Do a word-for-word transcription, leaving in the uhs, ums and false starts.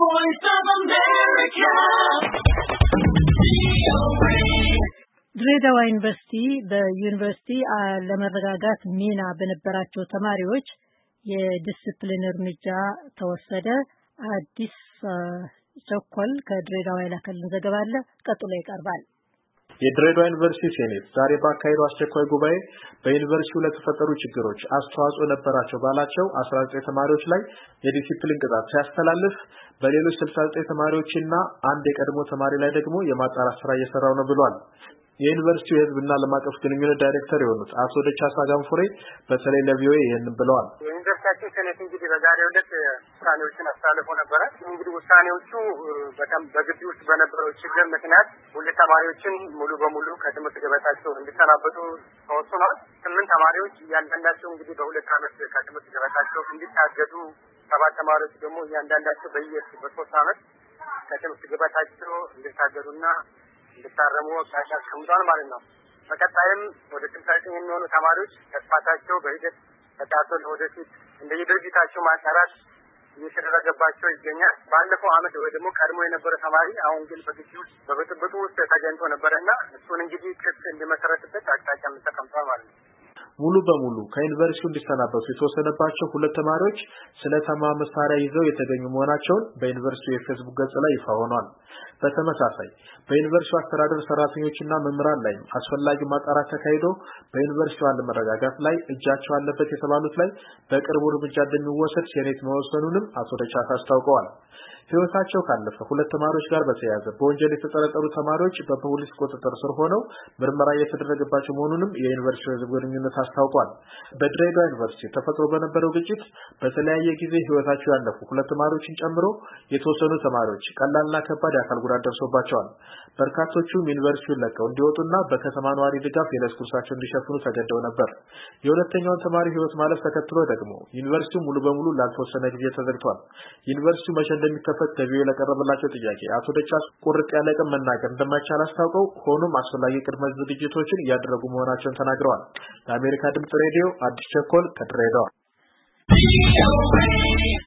voice of America. ድሬዳዋ ዩኒቨርሲቲ በዩኒቨርሲቲ ለመረጋጋት ሚና በነበራቸው ተማሪዎች የዲሲፕሊን እርምጃ ተወሰደ። አዲስ ቸኮል ከድሬዳዋ የላከልን ዘገባ አለ፣ ቀጥሎ ይቀርባል። የድሬዳዋ ዩኒቨርሲቲ ሴኔት ዛሬ ባካሄደው አስቸኳይ ጉባኤ በዩኒቨርሲቲው ለተፈጠሩ ችግሮች አስተዋጽኦ ነበራቸው ባላቸው አስራ ዘጠኝ ተማሪዎች ላይ የዲሲፕሊን ቅጣት ሲያስተላልፍ በሌሎች ስልሳ ዘጠኝ ተማሪዎችና አንድ የቀድሞ ተማሪ ላይ ደግሞ የማጣራት ስራ እየሰራው ነው ብሏል። የዩኒቨርሲቲው የህዝብና ዓለም አቀፍ ግንኙነት ዳይሬክተር የሆኑት አቶ ደቻሳ ጋንፎሬ በተለይ ለቪኦኤ ይህንን ብለዋል። የዩኒቨርሲቲያችን ሴኔት እንግዲህ በዛሬው ዕለት ውሳኔዎችን አስተላልፎ ነበረ። እንግዲህ ውሳኔዎቹ በጣም በግቢ ውስጥ በነበረው ችግር ምክንያት ሁለት ተማሪዎችን ሙሉ በሙሉ ከትምህርት ገበታቸው እንዲሰናበቱ ተወስኗል። ስምንት ተማሪዎች እያንዳንዳቸው እንግዲህ በሁለት ዓመት ከትምህርት ገበታቸው እንዲታገዱ፣ ሰባት ተማሪዎች ደግሞ እያንዳንዳቸው በየ በሶስት ዓመት ከትምህርት ገበታቸው እንዲታገዱና እንዲታረሙ አቅጣጫ አስቀምጧል ማለት ነው። በቀጣይም ወደ ስልሳ ዘጠኝ የሚሆኑ ተማሪዎች ተስፋታቸው በሂደት ተጣርቶ ለወደፊት እንደየድርጅታቸው ማጣራት እየተደረገባቸው ይገኛል። ባለፈው ዓመት ወይ ደግሞ ቀድሞ የነበረ ተማሪ አሁን ግን በግቢ ውስጥ በብጥብጡ ውስጥ ተገኝቶ ነበርና እሱን እንግዲህ ክስ እንዲመሰረትበት አቅጣጫ ተቀምጧል ማለት ነው። ሙሉ በሙሉ ከዩኒቨርሲቲው እንዲሰናበቱ የተወሰነባቸው ሁለት ተማሪዎች ስለተማ መሳሪያ ይዘው የተገኙ መሆናቸውን በዩኒቨርሲቲው የፌስቡክ ገጽ ላይ ይፋ ሆኗል። በተመሳሳይ በዩኒቨርሲቲው አስተዳደር ሰራተኞችና መምህራን ላይ አስፈላጊ ማጣራት ተካሂዶ በዩኒቨርሲቲው አለመረጋጋት ላይ እጃቸው አለበት የተባሉት ላይ በቅርቡ እርምጃ እንደሚወሰድ ሴኔት መወሰኑንም አቶ ደቻሳ አስታውቀዋል። ህይወታቸው ካለፈ ሁለት ተማሪዎች ጋር በተያያዘ በወንጀል የተጠረጠሩ ተማሪዎች በፖሊስ ቁጥጥር ስር ሆነው ምርመራ እየተደረገባቸው መሆኑንም የዩኒቨርሲቲው የህዝብ ግንኙነት አስታውቋል። በድሬዳዋ ዩኒቨርሲቲ ተፈጥሮ በነበረው ግጭት በተለያየ ጊዜ ህይወታቸው ያለፉ ሁለት ተማሪዎችን ጨምሮ የተወሰኑ ተማሪዎች ቀላልና ከባድ የአካል ጉዳት ደርሶባቸዋል። በርካቶቹም ዩኒቨርሲቲውን ለቀው እንዲወጡና በከተማ ነዋሪ ድጋፍ የዕለት ጉርሳቸውን እንዲሸፍኑ ተገደው ነበር። የሁለተኛውን ተማሪ ህይወት ማለፍ ተከትሎ ደግሞ ዩኒቨርሲቲው ሙሉ በሙሉ ላልተወሰነ ጊዜ ተዘግቷል። ዩኒቨርሲቲው መቼ እንደሚከፈት ተቢዮ ለቀረበላቸው ጥያቄ አቶ ደቻስ ቁርጥ ያለ ቀን መናገር እንደማይቻል አስታውቀው ሆኖም አስፈላጊ ቅድመ ዝግጅቶችን እያደረጉ መሆናቸውን ተናግረዋል። ለአሜሪካ ድምጽ ሬዲዮ አዲስ ቸኮል ከድሬዳዋ